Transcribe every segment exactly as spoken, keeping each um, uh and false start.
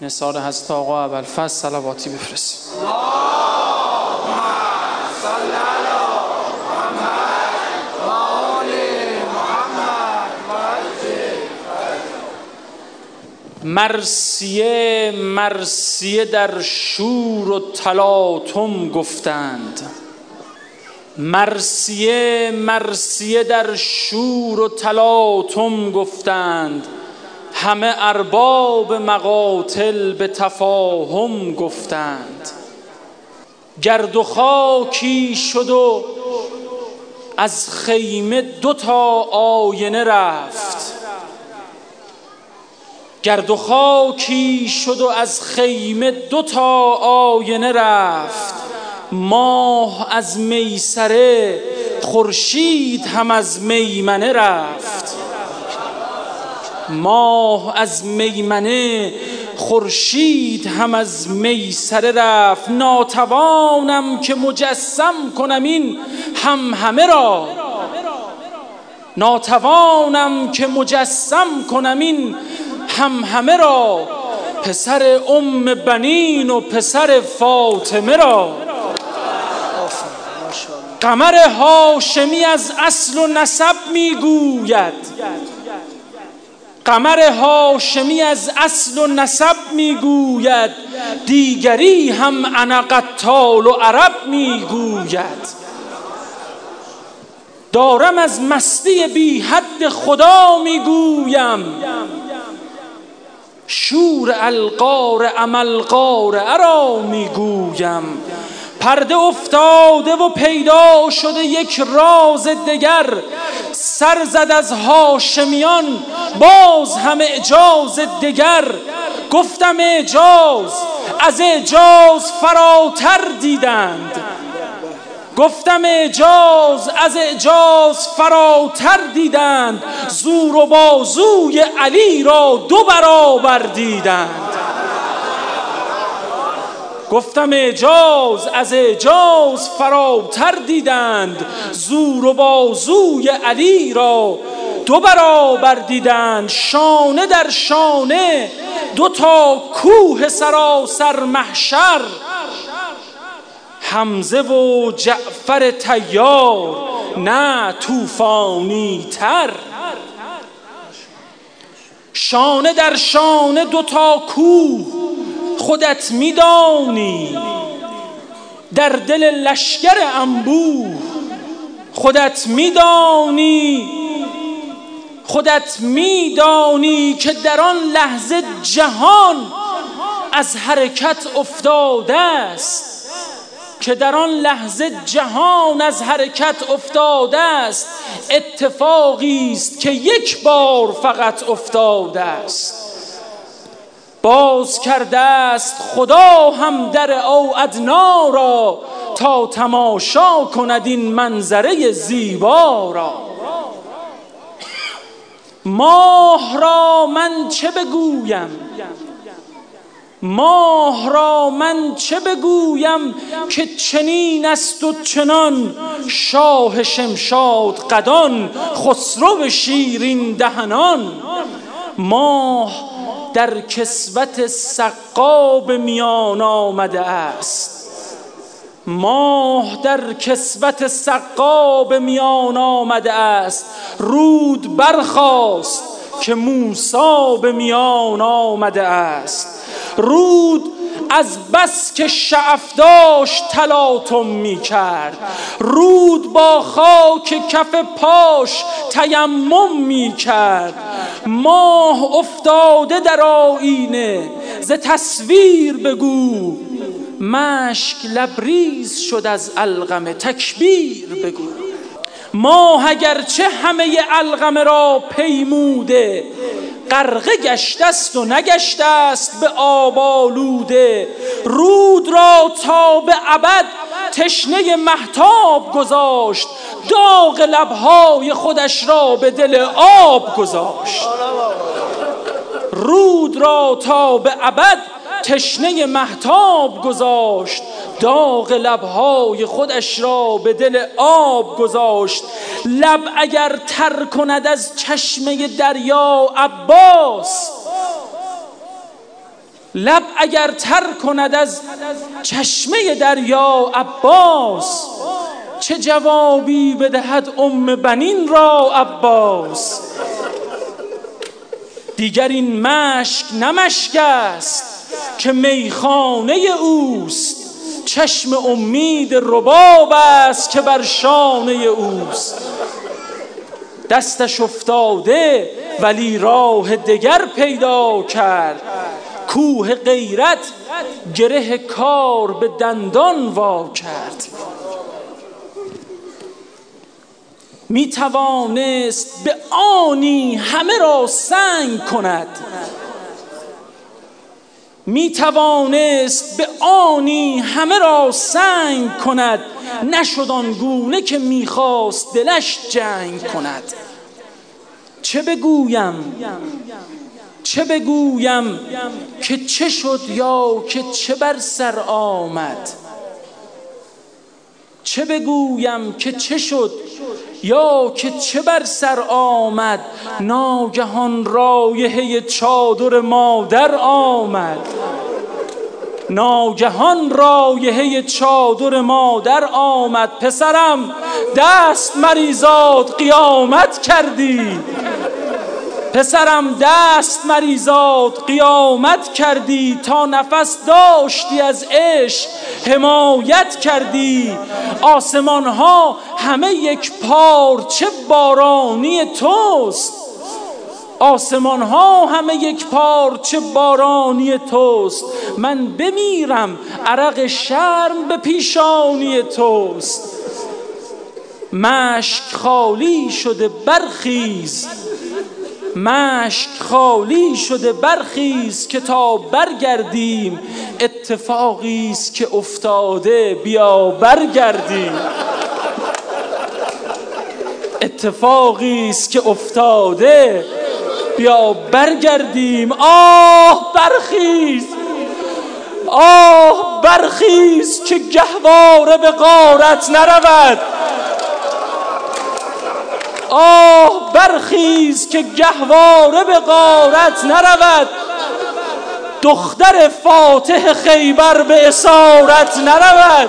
نثار حضرت آقا ابوالفضل صلواتی بفرست. مرثیه مرثیه در شور و تلاطم گفتند، مرثیه مرثیه در شور و تلاطم گفتند، همه ارباب مقاتل به تفاهم گفتند. گرد و خاکی شد و از خیمه دو تا آینه رفت، گرد و خاکی شد و از خیمه دو تا آینه رفت. ماه از میسره خورشید هم از میمنه رفت، ماه از میمنه خورشید هم از میسره رفت. ناتوانم که مجسم کنم این هم همه را، ناتوانم که مجسم کنم این هم همه را، پسر ام بنین و پسر فاطمه را. قمر هاشمی از اصل و نسب میگوید، قمر هاشمی از اصل و نسب میگوید، دیگری هم انا قتال و عرب میگوید. دارم از مستی بی حد خدا میگویم، شور القار عملقار ارا میگویم. پرده افتاده و پیدا شده یک راز دگر، سر زد از هاشمیان باز هم اعجاز دگر. گفتم اعجاز از اعجاز فراتر دیدند، گفتم اعجاز از اعجاز فراتر دیدند. زور و بازوی علی را دو برابر دیدند، گفتم اعجاز از اعجاز فراتر دیدند. زور و بازوی علی را دو برابر دیدند. شانه در شانه دو تا کوه سراسر محشر، حمزه و جعفر طیار نه طوفانی تر. شانه در شانه دو تا کوه خودت میدانی، در دل لشکر انبوه خودت میدانی، خودت میدانی که در آن لحظه جهان از حرکت افتاده است، که در آن لحظه جهان از حرکت افتاده است. اتفاقی است که یک بار فقط افتاده است. باز کرده است خدا هم در او ادنا را، تا تماشا کند این منظره زیبا را. ماه را من چه بگویم، ماه را من چه بگویم، که چنین است و چنان. شاه شمشاد قدان خسرو شیرین دهنان. ماه در کسوت سقا میان آمده است، ماه در کسوت سقا میان آمده است. رود برخاست که موسی به میان آمده است. رود از بس که شعف داشت تلاطم می کرد، رود با خاک کف پاش تیمم می کرد. ماه افتاده در آینه ز تصویر بگو، مشک لبریز شد از علقمه تکبیر بگو. ماه اگرچه همه علقمه را پیموده، غرقه گشته است و نگشته است به آب آلوده. رود را تا به ابد تشنه مهتاب گذاشت، داغ لبهای خودش را به دل آب گذاشت. رود را تا به ابد تشنه مهتاب گذاشت، داغ لبهای خودش را به دل آب گذاشت. لب اگر تر کند از چشمه دریا عباس، لب اگر تر کند از چشمه دریا عباس، چه جوابی بدهد ام بنین را عباس. دیگر این مشک نه مشک است که میخانه اوست، چشم امید رباب است که بر شانه اوست. دستش افتاده ولی راه دگر پیدا کرد، کوه غیرت گره کار به دندان وا کرد. می توانست به آنی همه را سنگ کند، می توانست به آنی همه را سنگ کند، نشد آن گونه که می خواست دلش جنگ کند. چه بگویم چه بگویم که چه شد یا که چه بر سر آمد، چه بگویم که چه شد یا که چه بر سر آمد. ناگهان رایحه چادر مادر آمد، ناگهان رایحه چادر مادر آمد. پسرم دست مریزاد قیامت کردی، پسرم دست مریزاد قیامت کردی. تا نفس داشتی از عشق حمایت کردی. آسمان ها همه یک پارچه بارانی توست، آسمان ها همه یک پارچه بارانی توست. من بمیرم عرق شرم به پیشانی توست. مشک خالی شده برخیز، مشک خالی شده برخیز که تا برگردیم. اتفاقی است که افتاده بیا برگردیم، اتفاقی است که افتاده بیا برگردیم. آه برخیز، آه برخیز که گهواره به غارت نرود. آه برخیز که گهواره به غارت نرود. دختر فاتح خیبر به اسارت نرود.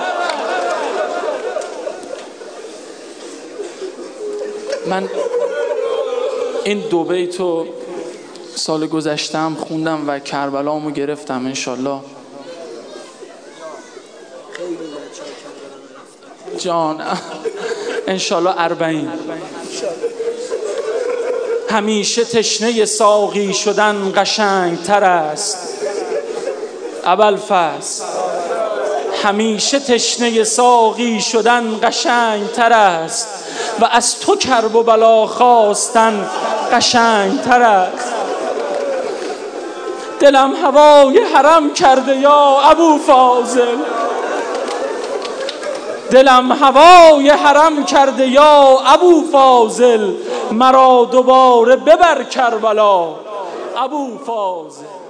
من این دو بیتو سال گذشتم خوندم و کربلامو گرفتم. انشالله جان انشالله اربعین. همیشه تشنه ساقی شدن قشنگ تر است ابوالفضل، همیشه تشنه ساقی شدن قشنگ تر است و از تو کرب و بلا خواستن قشنگ تر است. دلم هوای حرم کرده یا ابوفاضل، دلم هوای حرم کرده یا ابوفاضل. مرا دوباره ببر کربلا ابوفاضل.